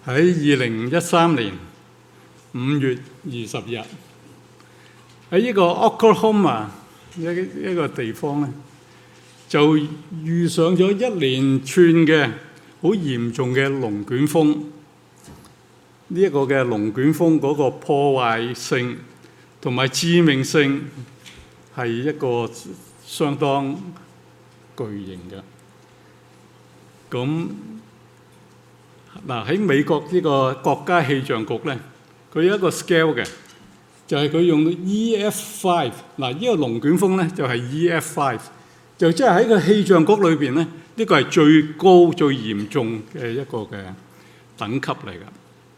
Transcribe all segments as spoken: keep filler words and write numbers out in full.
喺二零一三年五月二十日，喺呢個 Oklahoma 一一個地方咧，就遇上咗一連串嘅好嚴重嘅龍捲風。呢、這、一個嘅龍捲風嗰個破壞性同埋致命性係一個相當巨型嘅。咁嗱，喺美國呢個國家氣象局咧，佢有一個 scale 嘅，就係佢用 E F 五。嗱，呢個龍捲風咧就係 E F 五，就即係喺個氣象局裏邊咧，呢個係最高最嚴重嘅一個嘅等級嚟㗎。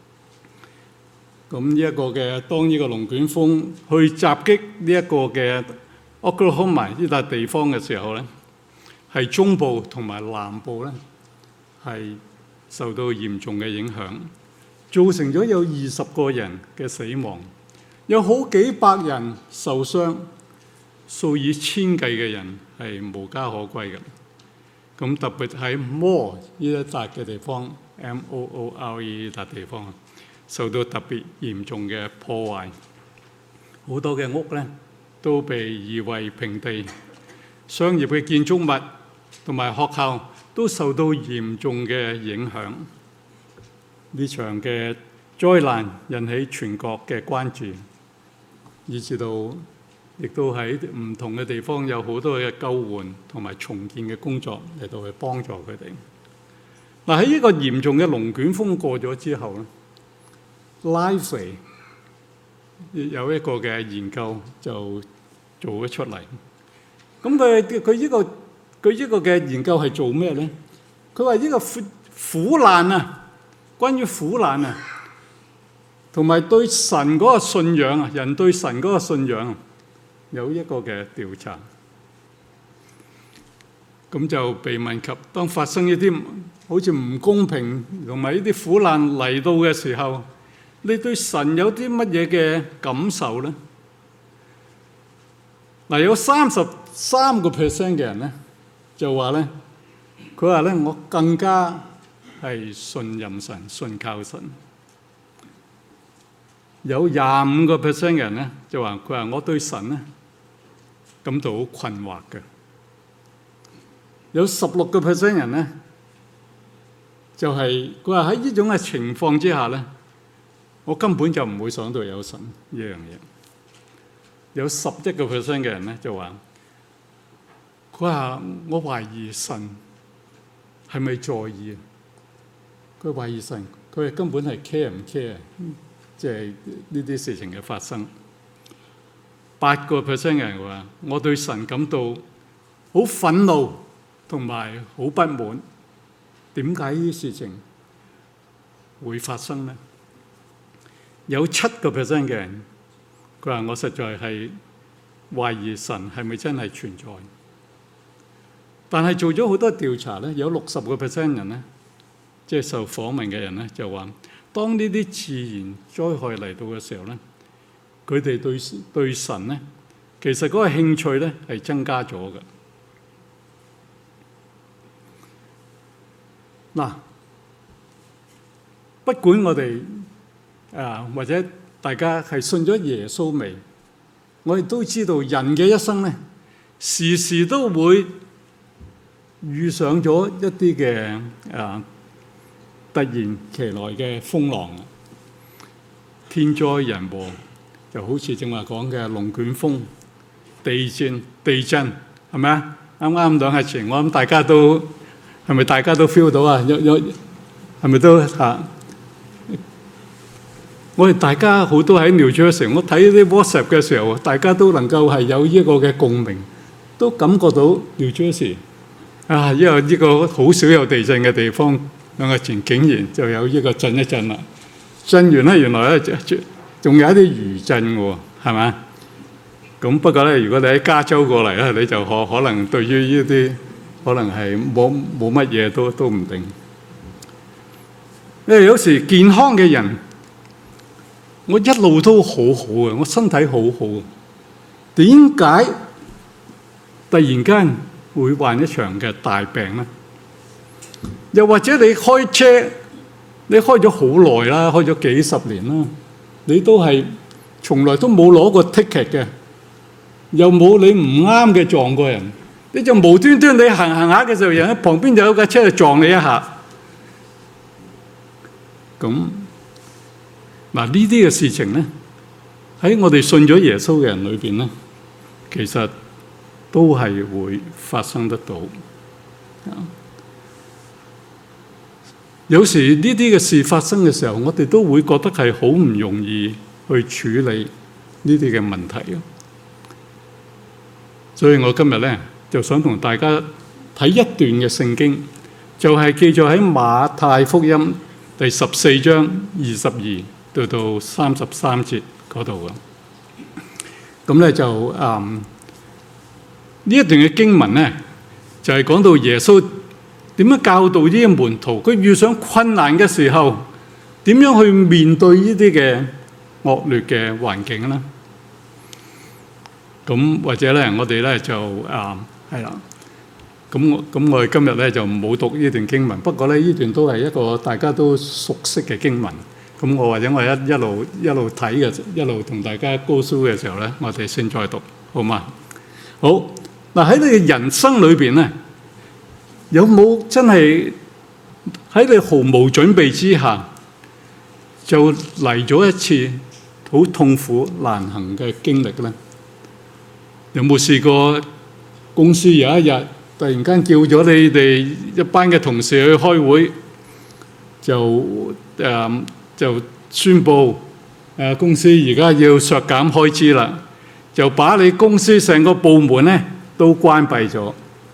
咁呢一個嘅當呢個龍捲風去襲擊呢一個嘅 Oklahoma 呢笪地方嘅時候咧，係中部同埋南部咧係受到嚴重嘅影響，造成咗有二十個人嘅死亡，有好幾百人受傷，數以千計嘅人係無家可歸嘅。咁特別喺 Moore 呢一笪嘅地方 ，M O O R E 呢笪地方受到特別嚴重嘅破壞，好多嘅屋咧都被夷為平地，商業嘅建築物同埋學校都受到嚴重嘅影響。呢場嘅災難引起全國嘅關注，以至到亦都喺唔同嘅地方有好多嘅救援同埋重建嘅工作嚟到去幫助佢哋。嗱，喺呢個嚴重嘅龍捲風過咗之後咧，Lively有一個嘅研究就做咗出嚟。咁佢佢呢個佢呢個嘅研究係做咩咧？佢話呢個苦苦難啊，關於苦難啊，同埋對神嗰個信仰啊，人對神嗰個信仰有一個嘅調查。咁就被問及，當發生一啲好似唔公平同埋呢啲苦難嚟到嘅時候，你對神有啲乜嘢嘅感受咧？嗱，有三十三個 percent 嘅人咧，就話咧，佢話咧，我更加係信任神、信靠神。有廿五個 percent 嘅人咧，就話佢話我對神咧感到好困惑嘅。有十六個 percent 人咧，就係佢話喺呢種嘅情況之下咧，我根本就唔會想到有神呢樣嘢。有十一個 percent 嘅人咧就話，佢話我懷疑神係咪在意啊？佢懷疑神，佢係根本係 care 唔 care，即係呢啲事情嘅發生。八個 percent 嘅人話，我對神感到好憤怒同埋好不滿。點解呢啲事情會發生呢？有七個 percent 嘅人，佢話我實在係懷疑神係咪真係存在。但係做咗好多調查咧，有六十個 percent 人咧，即係受訪問嘅人咧，就話當呢啲自然災害嚟到嘅時候咧，佢哋對對神咧，其實嗰個興趣咧係增加咗嘅。嗱，不管我哋啊或者大家係信咗耶穌未，我哋都知道人嘅一生咧，時時都會遇上咗一啲嘅啊突然其來嘅風浪，天災人禍，就好似正話講嘅龍捲風、地震、地震係咪啊？啱啱兩日前，我諗大家都係咪大家都 feel 到啊？有有係咪都嚇？我哋大家好多喺 New Jersey，我睇啲 WhatsApp 嘅時候，大家都能夠係有呢個嘅共鳴，都感覺到 New Jersey 啊，因為呢個好少有地震嘅地方，兩日前竟然就有呢個震一震啦。震完咧，原來咧仲有一啲餘震喎，係咪？咁不過咧，如果你喺加州過嚟咧，你就可可能對於呢啲可能係冇冇乜嘢都都唔定。因為有時健康嘅人，我一路都好好嘅，我身體好好，點解突然間會患一場嘅大病咧？又或者你開車你開咗好耐啦，開咗幾十年啦，你都係從來都冇攞過 ticket 嘅，又冇你唔啱嘅撞過人，你就無端端你行行下嘅時候，人喺旁邊就有架車去撞你一下。咁嗱，呢啲嘅事情咧，喺我哋信咗耶穌嘅人裏邊咧，其實都係會發生得到。有時呢啲嘅事發生嘅時候，我哋都會覺得係好唔容易去處理呢啲嘅問題。所以我今日咧就想同大家睇一段嘅聖經，就係記載喺馬太福音第十四章二十二到到三十三節嗰度嘅。咁咧就嗯呢一段嘅經文咧，就係講到耶穌點樣教導呢啲門徒，佢遇上困難嘅時候，點樣去面對呢啲嘅惡劣嘅環境咧？咁或者咧，我哋咧就啊係啦。咁我咁我哋今日咧就冇讀呢段經文，不過咧呢段都係一個大家都熟悉嘅經文。咁我或者我一一路一路睇嘅，一路同大家go through嘅時候咧，我哋先再讀，好嘛？好嗱，喺你嘅人生裏邊咧，有冇真係喺你毫無準備之下就嚟咗一次好痛苦難行嘅經歷咧？有冇試過公司有一日突然間叫咗你哋一班嘅同事去開會，就誒、呃、就宣佈誒、呃、公司而家要削減開支啦，就把你公司成個部門咧都關閉咗？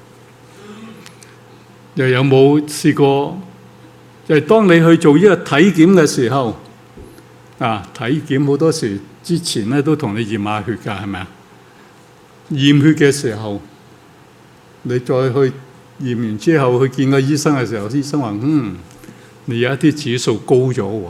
又有冇試過就係、是、當你去做呢個體檢嘅時候啊，體檢好多時之前咧都同你驗下血㗎，係咪啊？驗血嘅時候，你再去驗完之後去見個醫生嘅時候，醫生話：嗯，你有一啲指數高咗喎。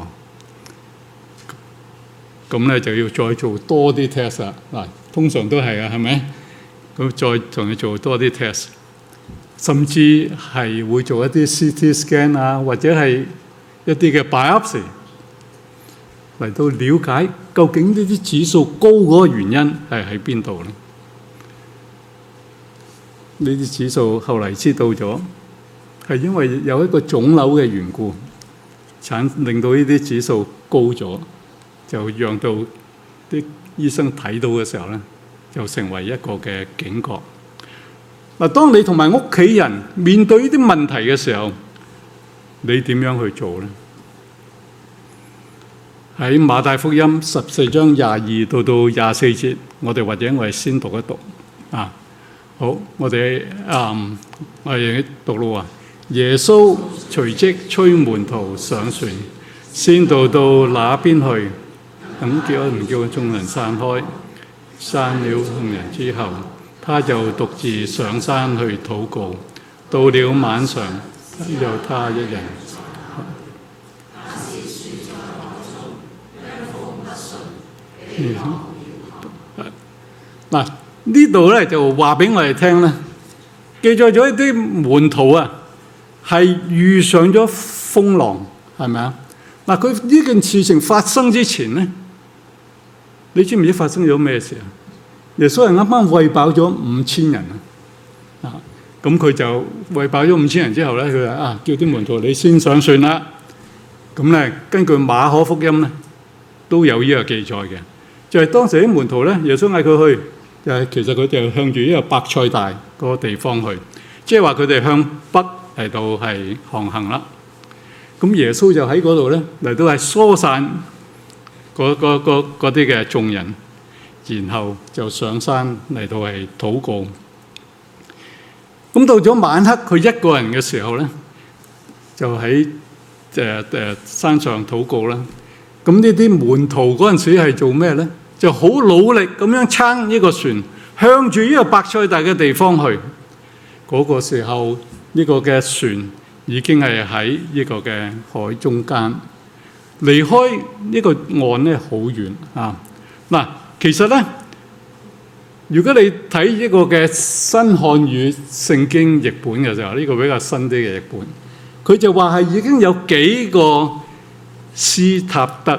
咁咧就要再做多啲 test 啦。嗱，通常都係啊，係咪？咁再同你做多啲 test， 甚至係會做一啲 C T scan 啊，或者係一啲嘅 biopsy 嚟到了解究竟呢啲指數高嗰個原因係喺邊度咧？呢啲指數後嚟知道咗，係因為有一個腫瘤嘅緣故，產令到呢啲指數高咗，就讓到啲醫生睇到嘅時候咧，就成為一個嘅警覺。嗱，當你同埋屋企人面對呢啲問題嘅時候，你點樣去做咧？喺馬太福音十四章廿二到到廿四節，我哋或者我哋先讀一讀啊。好，我哋嗯，我哋讀咯啊。耶穌隨即催門徒上船，先渡到那邊去。咁叫唔叫眾人散開？散了眾人之後，他就獨自上山去禱告。到了晚上，只有他一人。嗱、嗯，呢度咧就話俾我哋聽咧，記載咗一啲門徒啊，係遇上咗風浪，係咪啊？嗱，佢呢件事情發生之前咧，你知唔知發生咗咩事啊？耶穌係啱啱餵飽咗五千人啊！啊，咁佢就餵飽咗五千人之後咧，佢話啊，叫啲門徒你先上船啦。咁咧，根據馬可福音咧，都有呢個記載嘅，就係、是、當時啲門徒咧，耶穌嗌佢去，就係、是、其實佢哋向住呢個伯賽大嗰個地方去，即係話佢哋向北嚟到係航行啦。咁耶穌就喺嗰度咧嚟到係疏散嗰啲嘅眾人，然後就上山嚟到係禱告。咁到咗晚黑，佢一個人嘅時候咧，就喺誒誒山上禱告啦。咁呢啲門徒嗰陣時係做咩咧？就好努力咁樣撐呢個船，向住呢個伯賽大嘅地方去。嗰、那個時候，呢、這個嘅船已經係喺呢個嘅海中間，離開呢個岸咧好遠啊！嗱，其實咧，如果你睇呢個嘅新漢語聖經譯本嘅時候，呢、這個比較新啲嘅譯本，佢就話係已經有幾個斯塔德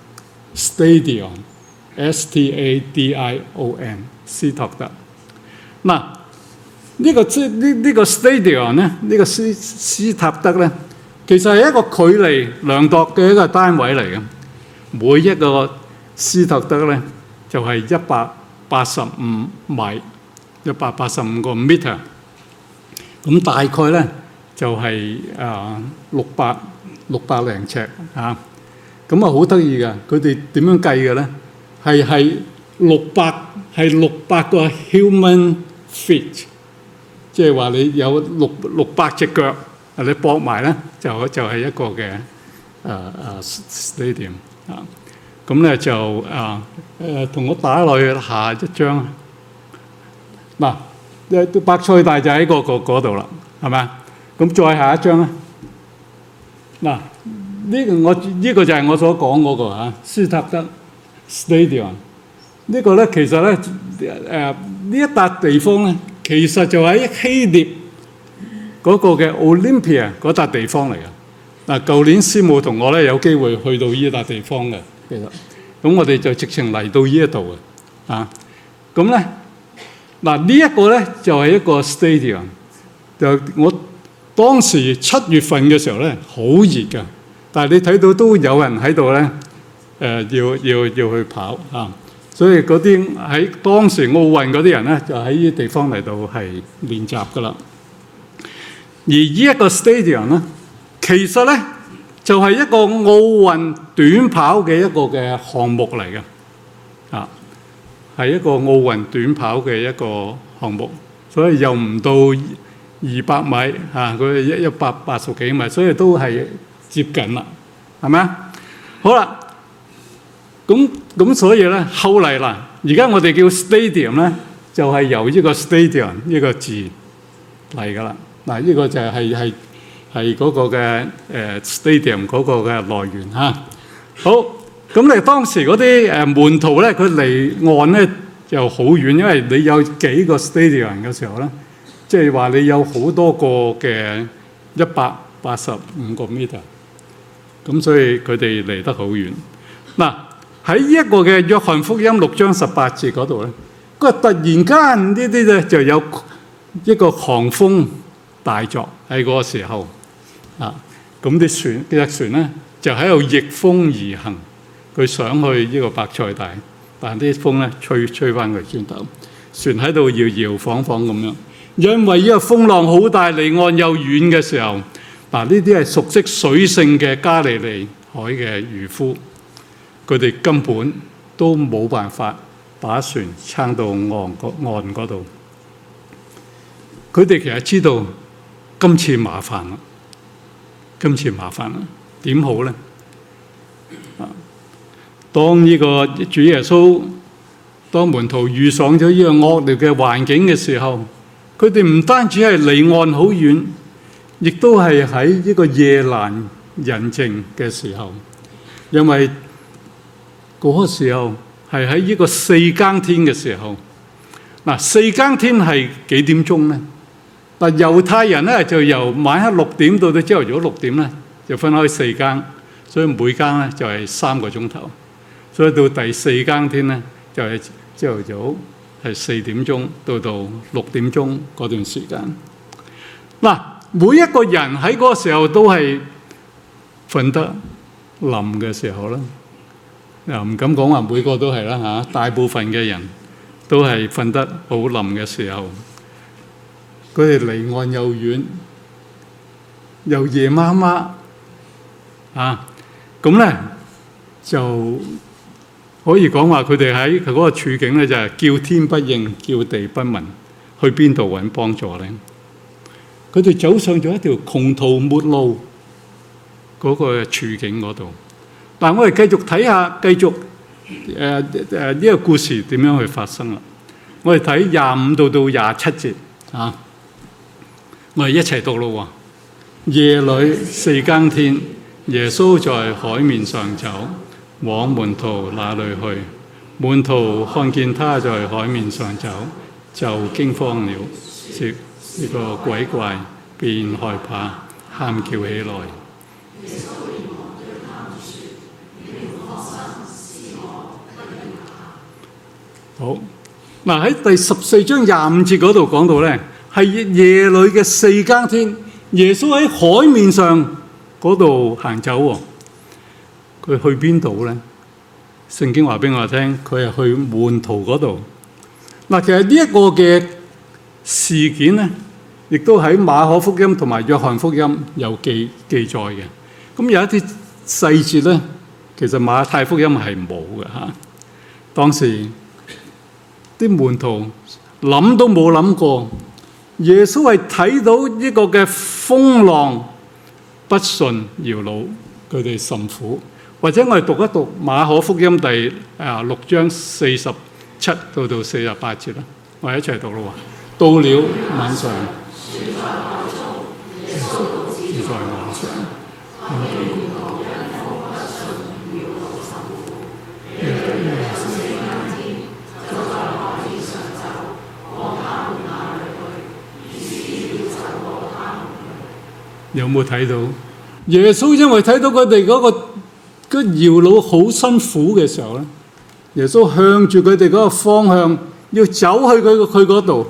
Stadion，S T A D I O N， 斯塔德。嗱，呢個即呢呢個 Stadion 咧，呢個斯斯塔德咧，其實係一個距離量度嘅一個單位嚟嘅。每一個斯塔德咧就係一百八十五米，一百八十五個 meter。咁大概咧就係啊六百六百零尺嚇。咁啊好得意㗎，佢哋點樣計嘅咧？係係六百係六百個 human feet， 即係話你有六六百隻腳，你駁埋咧就就係一個嘅誒誒 stadium 啊。咁咧就啊誒同我打落去下一張嗱，誒白菜大就喺個個嗰度啦，係咪啊？咁再下一張咧嗱。呢個我呢個就係我所講嗰個嚇斯塔德 Stadion。呢個咧其實咧誒呢一笪地方咧，其實就喺希臘嗰個嘅 Olympia 嗰笪地方嚟嘅。嗱，舊年師母同我咧有機會去到呢一笪地方嘅，其實咁我哋就直情嚟到呢一度嘅啊。咁咧嗱呢一個咧就係一個 stadion。就我當時七月份嘅時候咧，好熱㗎。但係你睇到都有人喺度咧，誒、呃、要要要去跑啊！所以嗰啲喺當時奧運嗰啲人咧，就喺呢啲地方嚟到係練習噶啦。而呢一個 stadium 咧，其實咧就係、是、一個奧運短跑嘅一個嘅項目嚟嘅，啊，係一個奧運短跑嘅一個項目，所以又唔到二百米嚇，佢一一百八十幾米，所以都係接近啦，係咪啊？好啦，咁咁所以咧，後嚟啦，而家我哋叫 stadium 咧，就係由呢個 stadium 呢個字嚟噶啦。嗱，呢個就係係係嗰個嘅誒 stadium 嗰個嘅來源嚇。好，咁你當時嗰啲誒門徒咧，佢離岸咧就好遠，因為你有幾個 stadium 嘅時候咧，即係話你有好多個嘅一百八十五個 meter。咁所以佢哋離得好遠。嗱，喺呢一個嘅約翰福音六章十八節嗰度咧，佢突然間呢啲咧就有一個狂風大作喺嗰個時候啊，咁啲船嘅隻船咧就喺度逆風而行，佢想去呢個伯賽大，但啲風咧吹吹翻佢轉頭，船喺度搖搖晃晃咁樣，因為呢個風浪好大，離岸又遠嘅時候。嗱，呢啲係熟悉水性嘅加利利海嘅漁夫，佢哋根本都冇辦法把船撐到岸岸嗰度。佢哋其實知道今次麻煩啦，今次麻煩啦，點好咧？啊，當呢個主耶穌當門徒遇上咗呢個惡劣嘅環境嘅時候，佢哋唔單止係離岸好遠。亦都係喺呢個夜闌人靜嘅時候，因為嗰個時候係喺呢個四更天嘅時候。嗱，四更天係幾點鐘咧？嗱，猶太人咧就由晚黑六點到到朝頭早六點咧，就分開四更，所以每更咧就係三個鐘頭。所以到第四更天咧，就係朝頭早係四點鐘到到六點鐘嗰段時間。嗱。每一個人喺嗰個時候都係瞓得冧嘅時候啦，又唔敢講話每個都係啦嚇，大部分嘅人都係瞓得好冧嘅時候。佢哋離岸又遠，又夜媽媽啊，咁咧就可以講話佢哋喺佢嗰個處境咧，就係叫天不應，叫地不聞，去邊度揾幫助咧？佢哋走上咗一條窮途末路嗰個處境嗰度。嗱，我哋繼續睇下，繼續誒誒呢個故事點樣去發生啦？我哋睇廿五到到廿七節啊，我哋一齊讀咯喎。夜裏四更天，耶穌在海面上走，往門徒那裏去。門徒看見他在海面上走，就驚慌了，說呢個鬼怪，便害怕，喊叫起來。 嗱，喺第十四章廿五節嗰度講到咧，係夜裏嘅四更天，耶穌喺海面上嗰度行走喎。佢去邊度咧？聖經話俾我聽，佢係去門徒嗰度。嗱，其實呢一個嘅事件咧，亦都喺馬可福音同埋約翰福音有記記載嘅。咁有一啲細節咧，其實馬太福音係冇嘅嚇。當時啲門徒諗都冇諗過，耶穌係睇到呢個嘅風浪不順搖腦，佢哋甚苦。或者我哋讀一讀馬可福音第啊六章四十七到到四十八節啦，我哋一齊讀咯喎。到了晚上，有冇睇到？耶穌因為睇到佢哋嗰個個搖腦好辛苦嘅時候咧，耶穌向住佢哋嗰個方向要走去佢佢嗰度。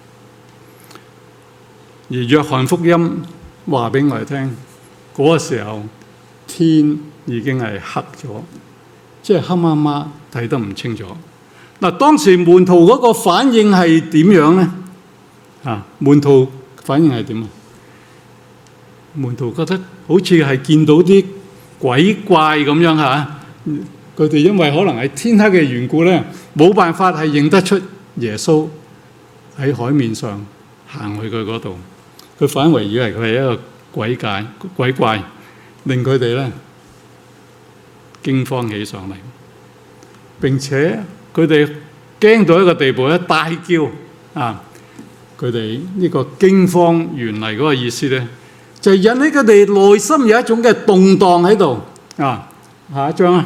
而約翰福音話俾我哋聽，嗰個時候天已經係黑咗，即係黑麻麻，睇得唔清楚。嗱，當時門徒嗰個反應係點樣咧？啊，門徒反應係點啊？門徒覺得好似係見到啲鬼怪咁樣嚇，佢哋因為可能係天黑嘅緣故咧，冇辦法係認得出耶穌喺海面上行去佢嗰度，佢反為以為佢係一個鬼怪鬼怪，令佢哋咧驚慌起上嚟，並且佢哋驚到一個地步咧，大叫啊！佢哋呢個驚慌原嚟嗰個意思咧，就係引起佢哋內心有一種嘅動盪喺度啊！下一章啊，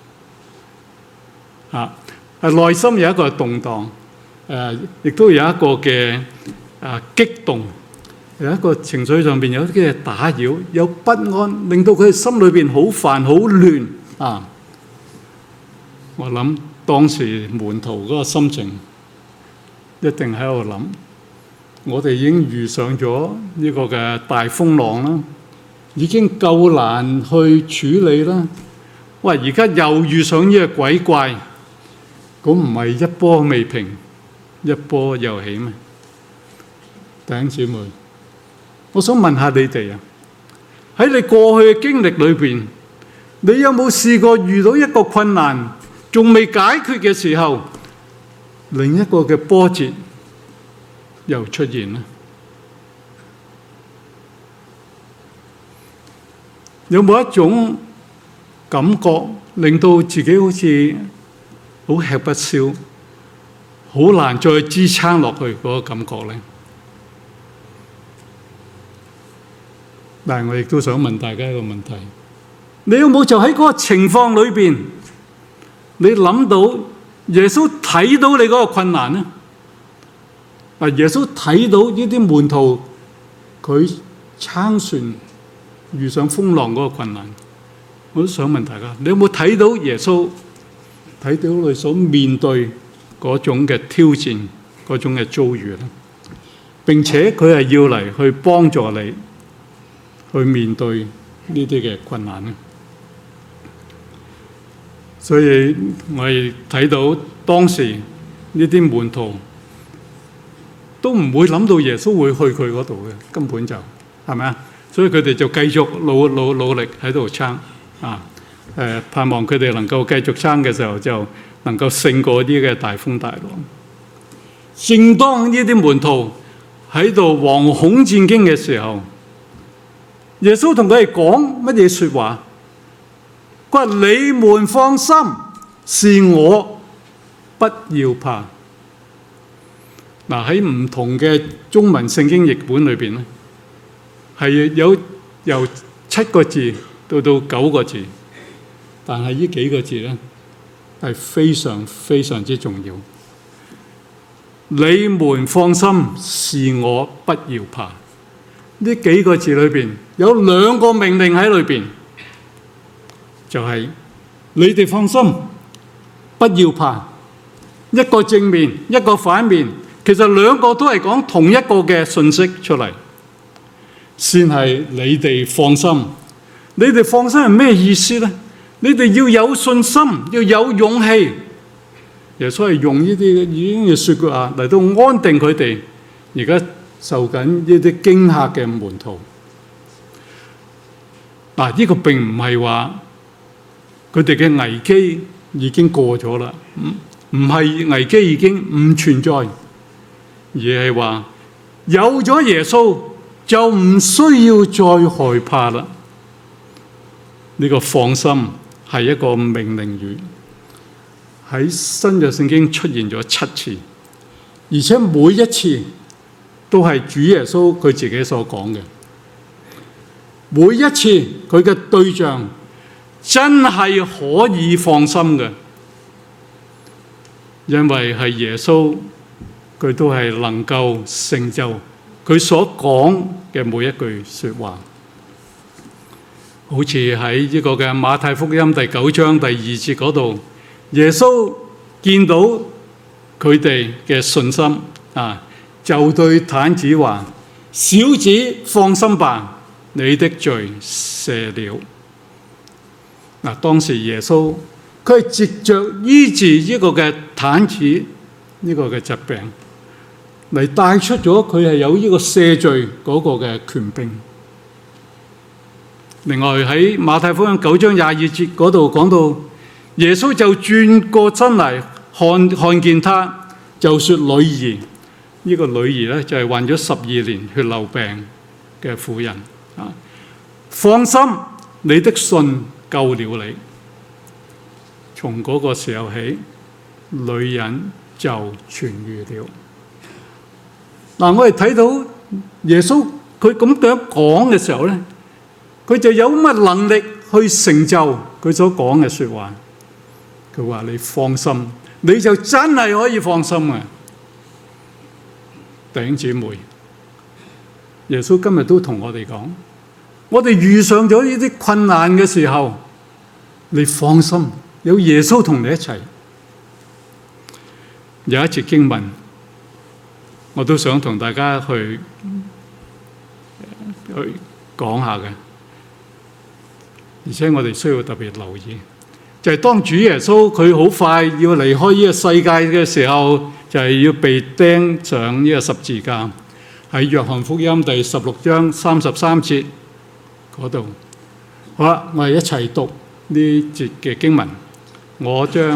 啊，係內心有一個動盪，誒，亦都有一個嘅啊激動，有一個情緒上邊有啲嘅打擾，有不安，令到佢哋心裏邊好煩、好亂啊！我諗當時門徒嗰個心情一定喺度諗。我哋已經遇上咗呢個嘅大風浪啦，已經夠難去處理啦。喂，而家又遇上呢個鬼怪，咁唔係一波未平，一波又起咩？弟兄姊妹，我想問下你哋啊，喺你過去嘅經歷裏邊，你有冇試過遇到一個困難，仲未解決嘅時候，另一個嘅波折又出現啦？有冇一種感覺令到自己好似好吃不消，好難再支撐落去嗰個感覺呢？但係我亦都想問大家一個問題：你有冇就喺嗰個情況裏邊，你諗到耶穌睇到你嗰個困難呢？啊！耶穌睇到呢啲門徒佢撐船遇上風浪嗰個困難，我都想問大家：你有冇睇到耶穌睇到你所面對嗰種嘅挑戰、嗰種嘅遭遇咧？並且佢係要嚟去幫助你去面對呢啲嘅困難咧。所以我哋睇到當時呢啲門徒都唔會諗到耶穌會去佢嗰度嘅，根本就係咪啊？所以佢哋就繼續努努努力喺度撐啊！誒，盼望佢哋能夠繼續撐嘅時候，就能夠勝過啲嘅大風大浪。正當呢啲門徒喺度惶恐戰驚嘅時候，耶穌同佢哋講乜嘢説話？佢話：你們放心，是我，不要怕。嗱，喺唔同嘅中文聖經譯本裏邊咧，係有由七個字到到九個字，但係呢幾個字咧係非常非常之重要。你們放心，是我，不要怕。呢幾個字裏邊有兩個命令喺裏邊，就係、是、你哋放心，不要怕。 一個正面，一個反面，其實兩個都係講同一個嘅信息出嚟。先係你哋放心，你哋放心係咩意思呢？你哋要有信心，要有勇氣。耶穌係用呢啲已經嘅說話嚟到安定佢哋而家受緊呢啲驚嚇嘅門徒。嗱，呢個並唔係話佢哋嘅危機已經過咗啦，唔唔係危機已經唔存在，而係話有咗耶穌就唔需要再害怕啦。呢個放心係一個命令語，喺新約聖經出現咗七次，而且每一次都係主耶穌佢自己所講嘅。每一次佢嘅對象真係可以放心嘅，因為係耶穌，佢都係能夠成就佢所講嘅每一句說話。好似喺呢個嘅馬太福音第九章第二節嗰度，耶穌見到佢哋嘅信心啊，就對癱子話：小子放心吧，你的罪赦了。嗱，當時耶穌佢係藉着醫治呢個嘅癱子呢個嘅疾病嚟帶出咗佢係有呢個赦罪嗰個嘅權柄。另外喺馬太福音九章廿二節嗰度講到，耶穌就轉過身嚟看看見他，就說：女兒，呢、這個女兒咧就係患咗十二年血流病嘅婦人啊，放心，你的信救了你。從嗰個時候起，女人就痊愈了。嗱，我哋睇到耶穌佢咁樣講嘅時候咧，佢就有乜能力去成就佢所講嘅說話。佢話：你放心，你就真係可以放心嘅。弟兄姊妹，耶穌今日都同我哋講，我哋遇上咗呢啲困難嘅時候，你放心，有耶穌同你一齊。有一節經文，我都想同大家去去講下嘅，而且我哋需要特別留意，就係當主耶穌佢好快要離開呢個世界嘅時候，就係要被釘上呢個十字架。喺約翰福音第十六章三十三節嗰度。好啦，我哋一齊讀呢節嘅經文。我將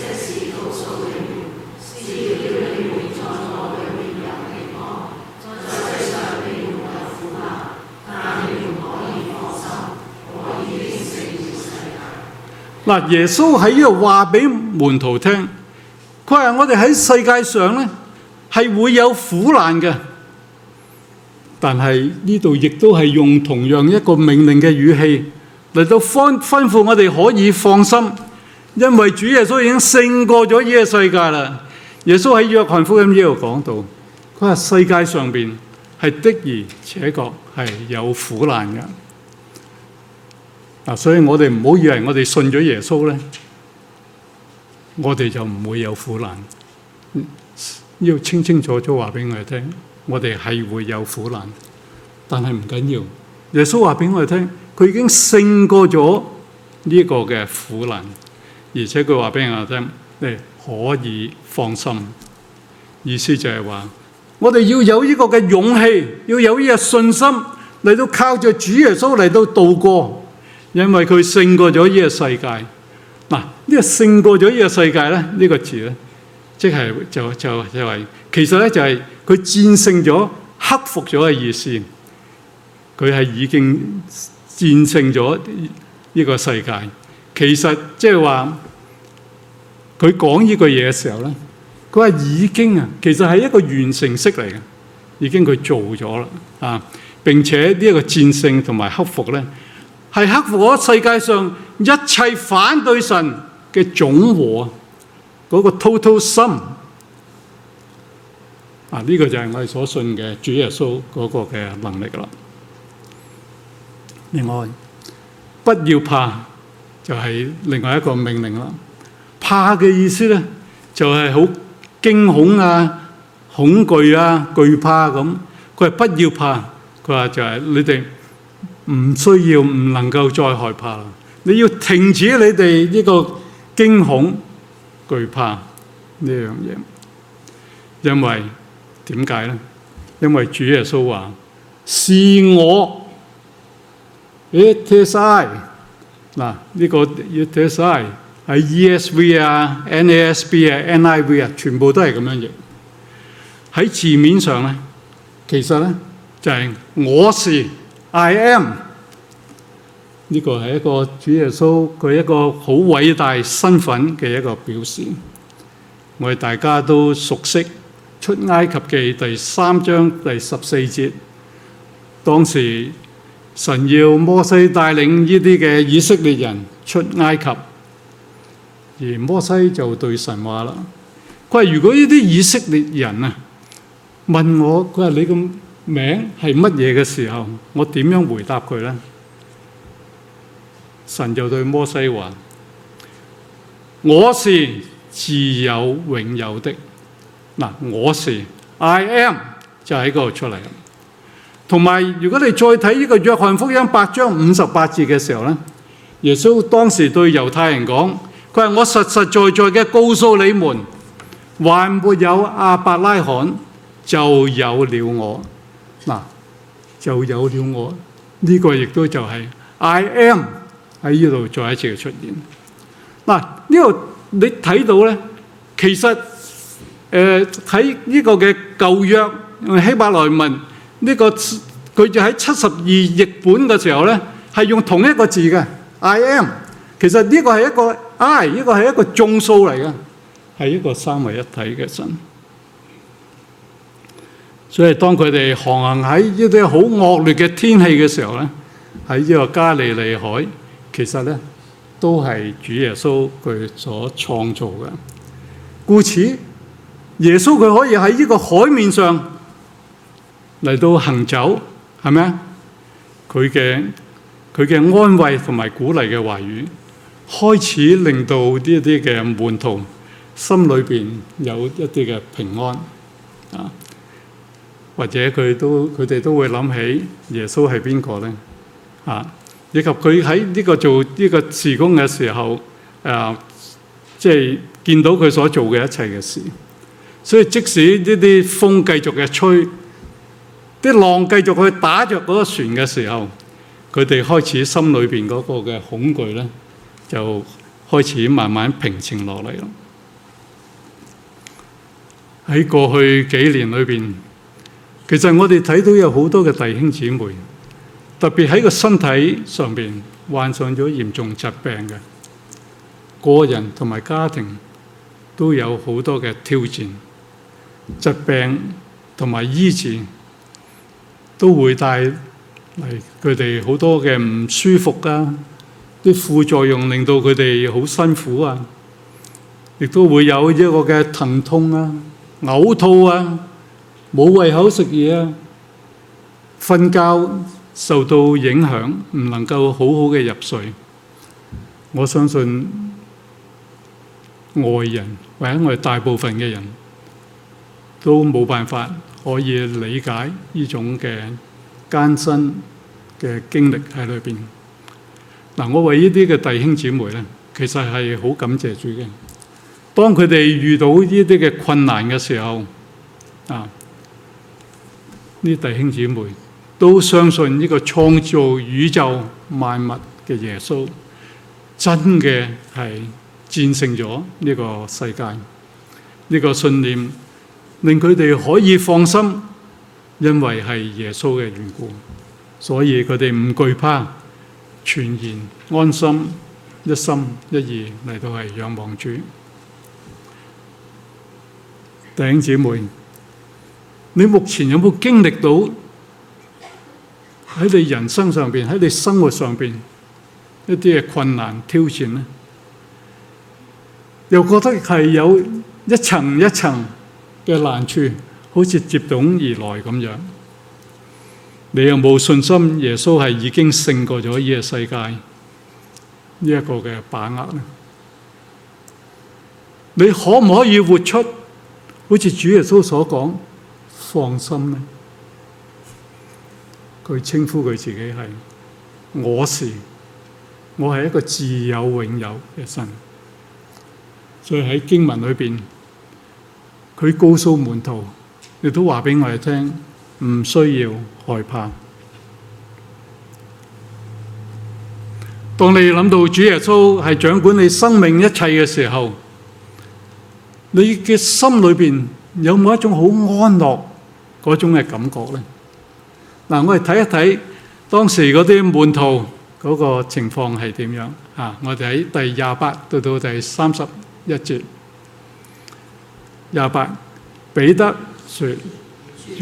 嗱，耶穌喺呢度話俾門徒聽，佢話我哋喺世界上咧係會有苦難嘅，但係呢度亦都係用同樣一個命令嘅語氣嚟到吩吩咐我哋可以放心，因為主耶穌已經勝過咗呢個世界啦。耶穌喺約翰福音呢度講到，佢話世界上邊係的而且確係有苦難嘅。嗱，所以我哋唔好以為我哋信咗耶穌咧，我哋就唔會有苦難。要清清楚楚話俾我哋聽，我哋係會有苦難，但係唔緊要。耶穌話俾我哋聽，佢已經勝過咗呢個嘅苦難，而且佢話俾我哋聽，你可以放心。意思就係話，我哋要有呢個嘅勇氣，要有呢個信心嚟到靠着主耶穌嚟到度過。因為佢勝過咗呢個世界。嗱，呢個勝過咗呢個世界咧，呢、這個字咧，即係就就就係、是，其實咧就係佢戰勝咗、克服咗嘅意思。佢係已經戰勝咗呢個世界。其實即係話，佢講呢句嘢嘅時候咧，佢話已經啊，其實係一個完成式嚟嘅，已經佢做咗啦啊！並且呢一個戰勝同埋克服咧，係克服咗世界上一切反對神嘅總和，嗰個 total sum 啊！呢個就係我哋所信嘅主耶穌嗰個嘅能力啦。另外，不要怕，就係另外一個命令啦。怕嘅意思咧， 就係好驚恐啊、恐懼啊、懼怕咁。佢話不要怕，佢話就係你哋唔需要、唔能夠再害怕啦。你要停止你哋呢個驚恐、懼怕呢樣嘢。因為點解咧？因為主耶穌話是我 ，it is I。嗱，呢個 it is I 喺 E S V 啊、N A S B 啊、N I V 啊，全部都係咁樣譯。喺字面上咧，其實咧就係我是 I am。呢個係一個主耶穌佢一個好偉大身份嘅一個表示。我哋大家都熟悉出埃及記第三章第十四節，當時神要摩西帶領呢啲嘅以色列人出埃及，而摩西就對神話啦，佢話如果呢啲以色列人啊問我，佢話你個名係乜嘢嘅時候，我點樣回答佢呢？神就對摩西話：我是自有永有的。嗱，我是 I am 就喺嗰度出嚟。同埋，如果你再睇呢個約翰福音八章五十八節嘅時候咧，耶穌當時對猶太人講：佢話我實實在在嘅告訴你們，還沒有亞伯拉罕，就有了我。嗱，就有了我呢、這個亦都就係 I am 喺呢度再一次嘅出現。嗱，呢度你睇到咧，其實誒喺呢個嘅舊約希伯來文呢、這個佢就喺七十二譯本嘅時候咧，係用同一個字嘅 I am。其實呢個係一個 I， 呢個係一個眾數嚟嘅，係一個三位一體嘅神。所以當佢哋航行喺呢啲好惡劣嘅天氣嘅時候咧，喺呢個加利利海，其實咧都係主耶穌佢所創造嘅。故此，耶穌佢可以喺呢個海面上嚟到行走，係咪啊？佢嘅佢嘅安慰同埋鼓勵嘅話語，開始令到呢一啲嘅門徒心裏邊有一啲嘅平安啊。或者佢都佢哋都會諗起耶穌係邊個咧？啊，以及佢喺呢個做呢個事工嘅時候，誒，即係見到佢所做嘅一切嘅事。所以即使呢啲風繼續嘅吹，啲浪繼續去打着嗰個船嘅時候，佢哋開始心裏邊嗰個嘅恐懼咧，就開始慢慢平靜落嚟咯。喺過去幾年裏邊，其實我哋睇到有好多嘅弟兄姊妹，特別喺個身體上邊患上咗嚴重疾病嘅，個人同埋家庭都有好多嘅挑戰。疾病同埋醫治都會帶嚟佢哋好多嘅唔舒服啊，啲副作用令到佢哋好辛苦啊，亦都會有一個嘅疼痛啊、嘔吐啊、冇胃口食嘢啊、瞓覺受到影響，唔能夠好好嘅入睡。我相信外人或者我哋大部分嘅人都冇辦法可以理解呢種嘅艱辛嘅經歷喺裏邊。嗱，我為呢啲嘅弟兄姊妹咧，其實係好感謝主嘅。當佢哋遇到呢啲嘅困難嘅時候，啊，呢弟兄姊妹都相信呢個創造宇宙萬物嘅耶穌，真嘅係戰勝咗呢個世界。呢個信念令佢哋可以放心，因為係耶穌嘅緣故，所以佢哋唔懼怕，全然安心，一心一意嚟到係仰望主。弟兄姊妹，你目前有冇經歷到喺你人生上邊、喺你生活上邊一啲嘅困難挑戰呢？又覺得係有一層一層嘅難處，好似接踵而來咁樣。你有冇信心耶穌係已經勝過咗呢個世界呢一個嘅把握呢？ 你可唔可以活出好似主耶穌所講放心呢？佢稱呼佢自己係我是，我係一個自有永有嘅神。所以喺經文裏邊，佢告訴門徒，亦都話俾我哋聽，唔需要害怕。當你諗到主耶穌係掌管你生命一切嘅時候，你嘅心裏邊有冇一種好安樂嗰種嘅感覺呢？嗱，我哋睇一睇當時嗰啲門徒嗰個情況係點樣啊？我哋喺第廿八到到第三十一節。廿八，彼得說：主，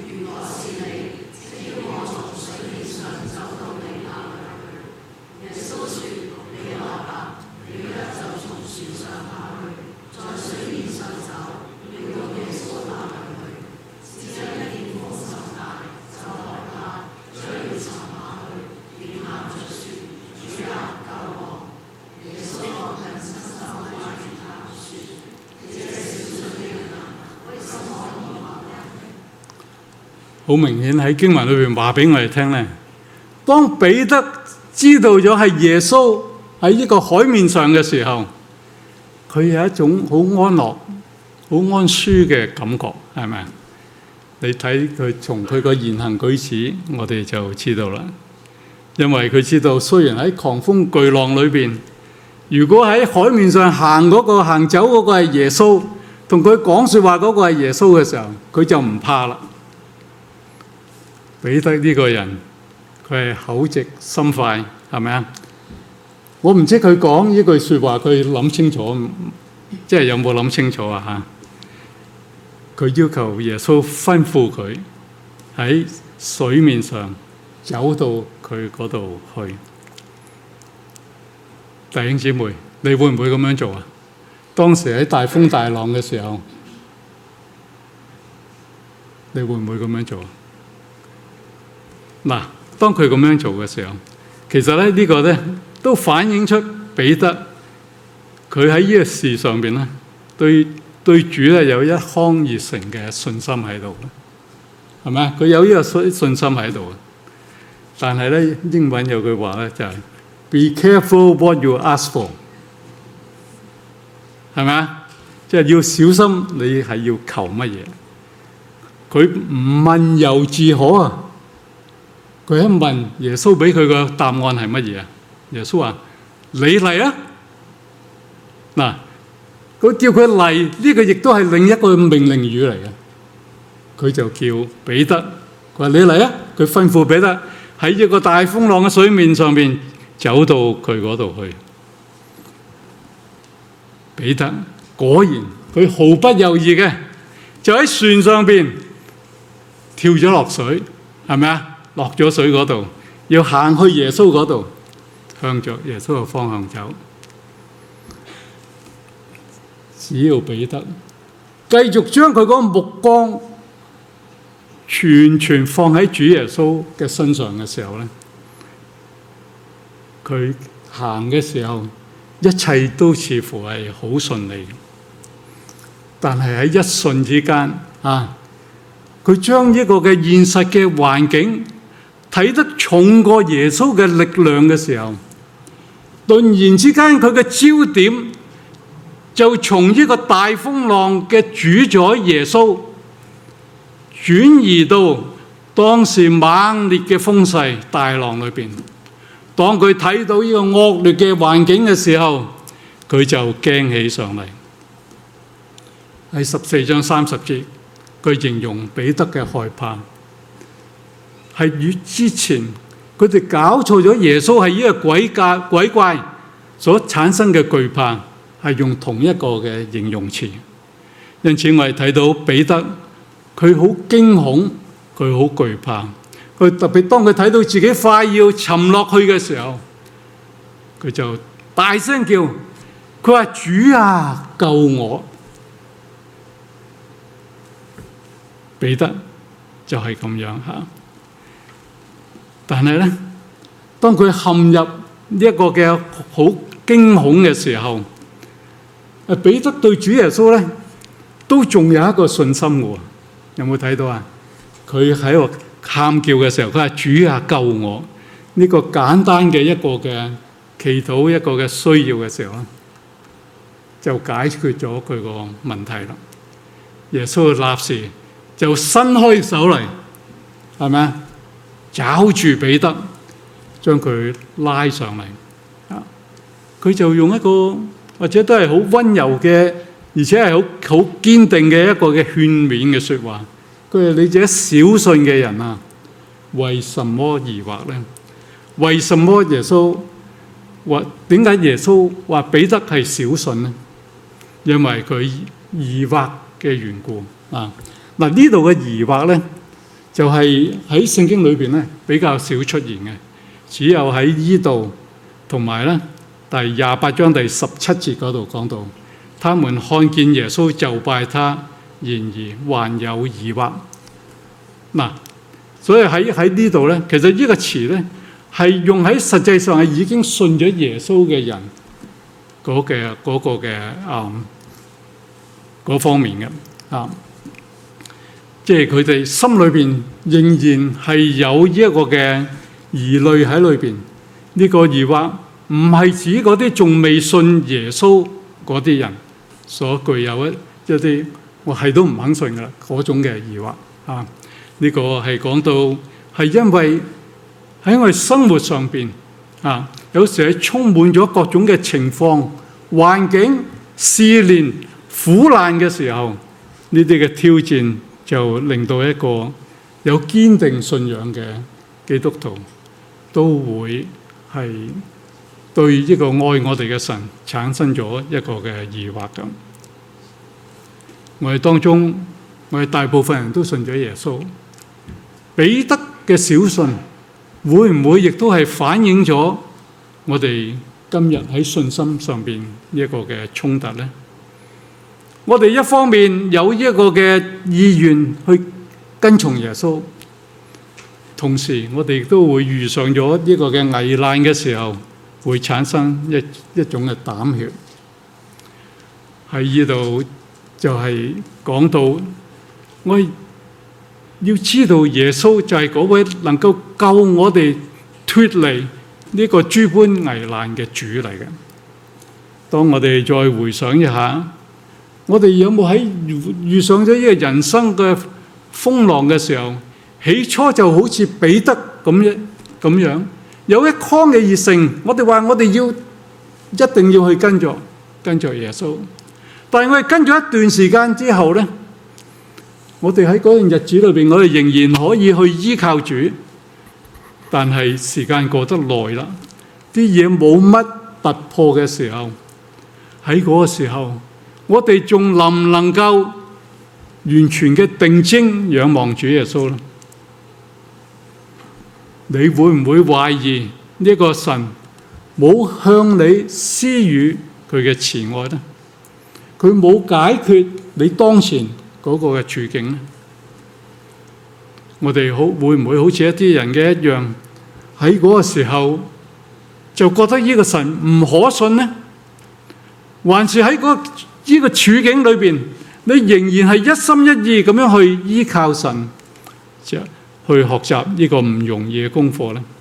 好明顯喺經文裏邊話俾我哋聽咧，當彼得知道咗係耶穌喺呢個海面上嘅時候，佢有一種好安樂、好安舒嘅感覺，係咪？你睇佢從佢個言行舉止，我哋就知道啦。因為佢知道，雖然喺狂風巨浪裏邊，如果喺海面上行嗰個行走嗰個係耶穌，同佢講説話嗰個係耶穌嘅時候，佢就唔怕啦。彼得呢個人，佢係口直心快，係咪啊？我唔知佢講呢句説話，佢諗清楚，即係有冇諗清楚啊？嚇！佢要求耶穌吩咐佢喺水面上走到佢嗰度去。弟兄姊妹，你會唔會咁樣做啊？當時喺大風大浪嘅時候，你會唔會咁樣做啊？嗱，當佢咁樣做嘅時候，其實咧呢個咧都反映出彼得佢喺呢個事上邊咧，對對主咧有一腔熱誠嘅信心喺度，係咪啊？佢有呢個信信心喺度。但係咧英文有句話咧就係 Be careful what you ask for，係咪啊？即係要小心你係要求乜嘢。佢唔問猶自可啊！佢一問耶穌，俾佢個答案係乜嘢啊？耶穌話：你嚟啊！嗱，佢叫佢嚟，呢個亦都係另一個命令語嚟嘅。佢就叫彼得，佢話：你嚟啊！佢吩咐彼得喺一個大風浪嘅水面上邊走到佢嗰度去。彼得果然佢毫不猶豫嘅，就喺船上邊跳咗落水，係咪啊？落咗水嗰度，要行去耶穌嗰度，向着耶穌嘅方向走。只要彼得繼續將佢嗰個目光全全放喺主耶穌嘅身上嘅時候咧，佢行嘅時候，一切都似乎係好順利。但係喺一瞬之間啊，佢將呢個嘅現實嘅環境睇得重過耶穌嘅力量嘅時候，頓然之間佢嘅焦點就從呢個大風浪嘅主宰耶穌轉移到當時猛烈嘅風勢大浪裏邊。當佢睇到呢個惡劣嘅環境嘅時候，佢就驚起上嚟。喺十四章三十節，佢形容彼得嘅害怕係與之前佢哋搞錯咗耶穌係呢個鬼怪鬼怪所產生嘅懼怕係用同一個嘅形容詞。因此我哋睇到彼得佢好驚恐，佢好懼怕。佢特別當佢睇到自己快要沉落去嘅時候，佢就大聲叫，佢話：主啊，救我！彼得就係咁樣嚇。但係咧，當佢陷入呢一個嘅好驚恐嘅時候， 誒彼得對主耶穌咧都仲有一個信心嘅喎，有冇睇到啊？佢喺度喊叫嘅時候，佢話主啊救我！呢個簡單嘅一個嘅祈禱，一個嘅需要嘅時候咧，就解決咗佢個問題啦。耶穌立時就伸開手嚟，係咪啊？抓住彼得，將佢拉上嚟。啊，佢就用一個或者都係好溫柔嘅，而且係好好堅定嘅一個嘅勸勉嘅説話。佢話：你這小信嘅人啊，為什麼疑惑呢？為什麼耶穌話點解耶穌話彼得係小信呢？因為佢疑惑嘅緣故啊！嗱，呢度嘅疑惑咧，就係喺聖經裏邊咧比較少出現嘅，只有喺呢度同埋咧第廿八章第十七節嗰度講到，他們看見耶穌就拜他，然而還有疑惑。嗱，所以喺喺呢度咧，其實呢個詞咧係用喺實際上係已經信咗耶穌嘅人嗰嘅嗰個嘅啊嗰方面嘅啊，即係佢哋心裏邊仍然係有呢一個嘅疑慮喺裏邊。呢個疑惑唔係指嗰啲仲未信耶穌嗰啲人所具有一一啲我係都唔肯信噶啦嗰種嘅疑惑啊。呢個係講到係因為喺我哋生活上邊啊，有時係充滿咗各種嘅情況、環境、試煉、苦難嘅時候，呢啲嘅挑戰就令到一個有堅定信仰嘅基督徒都會係對一個愛我哋嘅神產生咗一個嘅疑惑咁。我哋當中，我哋大部分人都信咗耶穌。彼得嘅小信會唔會亦都係反映咗我哋今日喺信心上邊一個嘅衝突呢？我哋一方面有一個嘅意願去跟從耶穌，同時我哋亦都會遇上咗呢個嘅危難嘅時候，會產生一一種嘅膽怯。喺呢度就係講到我要知道耶穌就係嗰位能夠救我哋脫離呢個諸般危難嘅主嚟嘅。當我哋再回想一下，我哋有冇喺遇上咗呢個人生嘅風浪嘅時候，起初就好似彼得咁樣咁樣，有一腔嘅熱誠，我哋話我哋要一定要去跟著跟著耶穌。但係我哋跟咗一段時間之後咧，我哋喺嗰段日子裏邊，我哋仍然可以去依靠主，但係時間過得耐啦，啲嘢冇乜突破嘅時候，喺嗰個時候，我哋仲能唔能夠完全嘅定睛仰望主耶穌咧？你會唔會懷疑呢個神冇向你施予佢嘅慈愛咧？佢冇解決你當前嗰個嘅處境咧？我哋好會唔會好似一啲人嘅一樣，喺嗰個時候就覺得呢個神唔可信呢？還是喺嗰呢個處境裏邊，你仍然係一心一意咁樣去依靠神，即係去學習呢個唔容易嘅功課呢？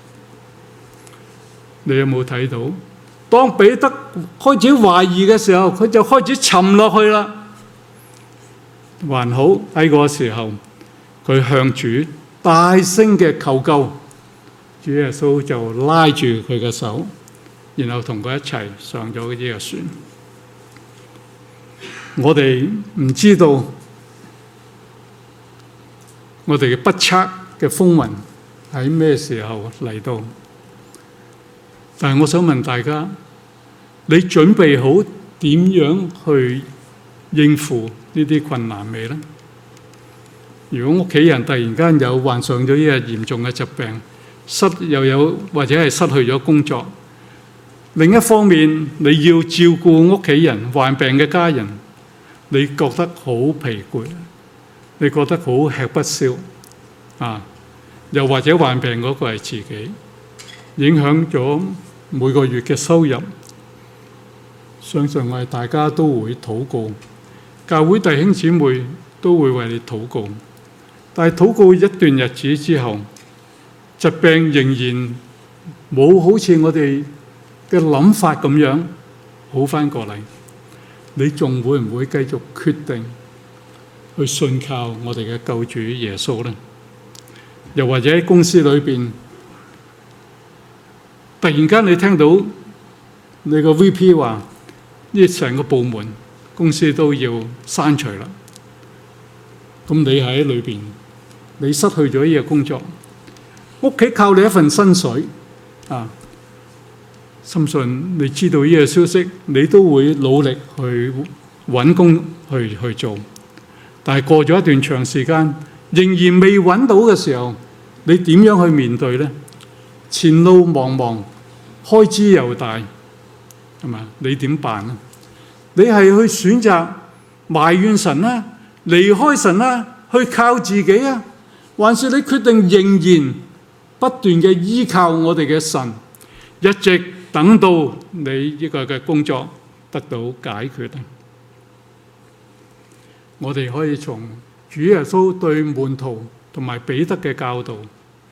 你有冇睇到？當彼得開始懷疑嘅時候，佢就開始沉落去啦。還好喺嗰個時候，佢向主大聲嘅求救，主耶穌就拉住佢嘅手，然後同佢一齊上咗呢個船。我哋唔知道我哋嘅不測嘅風雲喺咩時候嚟到，但係我想問大家，你準備好點樣去應付呢啲困難未呢？如果屋企人突然間有患上咗呢個嚴重嘅疾病，失又有或者係失去咗工作，另一方面你要照顧屋企人患病嘅家人，你覺得好疲攰，你覺得好吃不消啊！又或者患病嗰個係自己，影響咗每個月嘅收入， 相信我哋大家都會禱告，教會弟兄姊妹都會為你禱告。但係禱告一段日子之後，疾病仍然冇好似我哋嘅諗法咁樣好返過嚟，你仲會唔會繼續決定去信靠我哋嘅救主耶穌呢？又或者喺公司裏邊，突然間你聽到你個 V P 話呢成個部門公司都要刪除啦，咁你喺裏邊，你失去咗呢個工作，屋企靠你一份薪水啊，深信你知道呢個消息，你都會努力去揾工去去做。但係過咗一段長時間，仍然未揾到嘅時候，你點樣去面對呢？前路茫茫，開支又大，係嘛？你點辦呢？你係去選擇埋怨神啦，離開神啦，去靠自己啊？還是你決定仍然不斷嘅依靠我哋嘅神，一直等到你呢個嘅工作得到解決啊？我哋可以從主耶穌對門徒同埋彼得嘅教導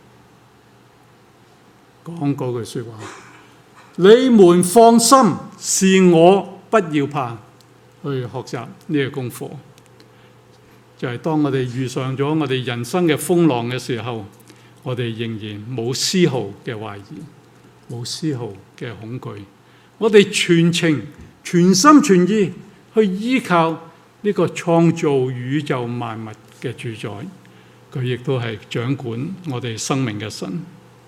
講嗰句説話：你們放心，是我，不要怕。去學習呢個功課，就係當我哋遇上咗我哋人生嘅風浪嘅時候，我哋仍然冇絲毫嘅懷疑，冇絲毫嘅恐懼，我哋全情全心全意去依靠呢個創造宇宙萬物嘅主宰，佢亦都係掌管我哋生命嘅神。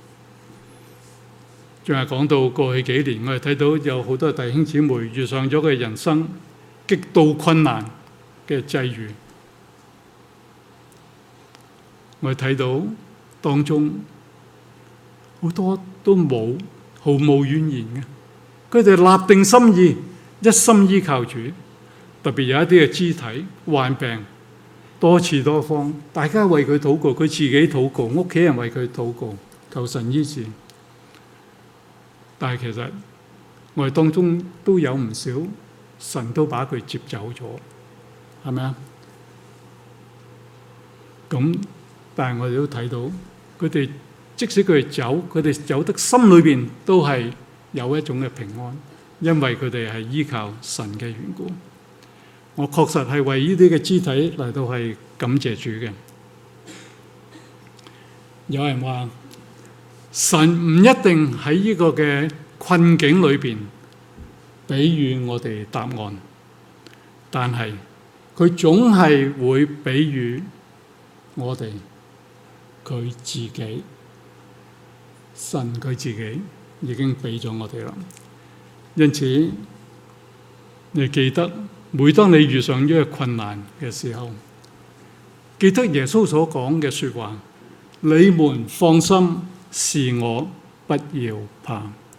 仲係講到過去幾年，我哋睇到有好多弟兄姊妹遇上咗佢人生極度困難嘅際遇，我哋睇到當中好多都冇毫無怨言嘅，佢哋立定心意，一心依靠主。特別有一啲嘅肢體患病，多次多方，大家為佢禱告，佢自己禱告，屋企人為佢禱告，求神醫治。但係其實我哋當中都有唔少，神都把佢接走咗，係咪啊？咁但係我哋都睇到，佢哋即使佢哋走，佢哋走得心裏邊都係有一種嘅平安，因為佢哋係依靠神嘅緣故。我確實係為呢啲嘅肢體嚟到係感謝主嘅。有人話神唔一定喺呢個嘅困境裏邊俾予我哋答案，但係佢總係會俾予我哋佢自己。神佢自己已經俾咗我哋啦。因此你記得，每當你遇上呢個困難嘅時候，記得耶穌所講嘅說話：你們放心，是我，不要怕。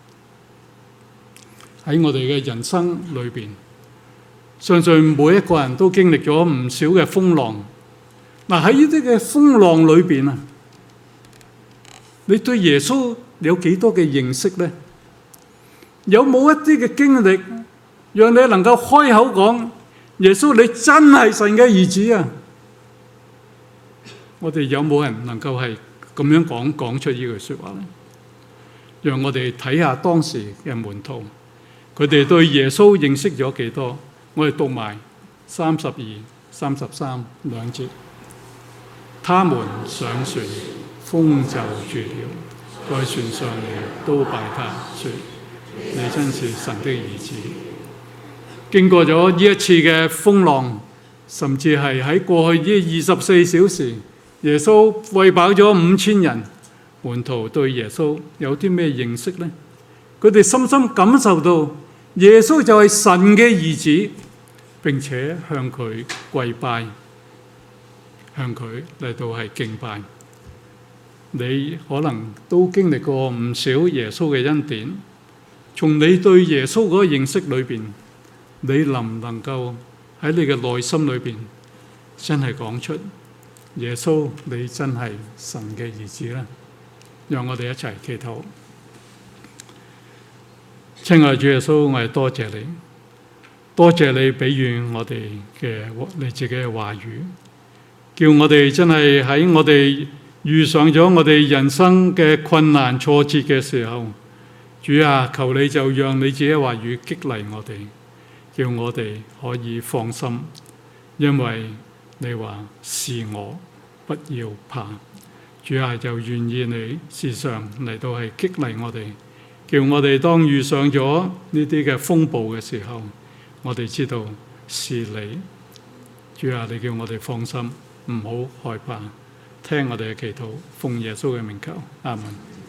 喺我哋嘅人生裏邊，相信每一個人都經歷咗唔少嘅風浪。嗱，喺呢啲嘅風浪裏邊啊，你對耶穌有幾多嘅認識呢？有冇一啲嘅經歷讓你能夠開口講耶穌，你真係神嘅兒子啊？我哋有冇人能夠係咁樣講講出呢句說話呢？讓我哋睇下當時嘅門徒，佢哋對耶穌認識咗幾多？我哋讀埋三十二、三十三兩節。他們上船，風就絕了，在船上嚟都拜他，說：你真是神的兒子。經過咗呢一次嘅風浪，甚至係喺過去呢二十四小時，耶穌餵飽咗五千人，門徒對耶穌有啲咩認識呢？佢哋深深感受到耶穌就係神嘅兒子，並且向佢跪拜，向佢嚟到係敬拜。你可能都經歷過唔少耶穌嘅恩典，從你對耶穌嗰個認識裏邊，你能唔能夠喺你嘅內心裏邊真係講出耶穌你真係神嘅兒子呢？讓我哋一齊祈禱。親愛的主耶穌，我哋多謝你， 多謝你俾予我哋嘅你自己嘅話語，叫我哋真係喺我哋遇上咗我哋人生嘅困難挫折嘅時候，主啊，求你就讓你自己嘅話語激勵我哋，叫我哋可以放心，因為你話是我，不要怕。主啊，就願意你時常嚟到係激勵我哋，叫我哋當遇上咗呢啲嘅風暴嘅時候，我哋知道是你。主啊，你叫我哋放心，唔好害怕，聽我哋嘅祈禱，奉耶穌嘅名求，阿門。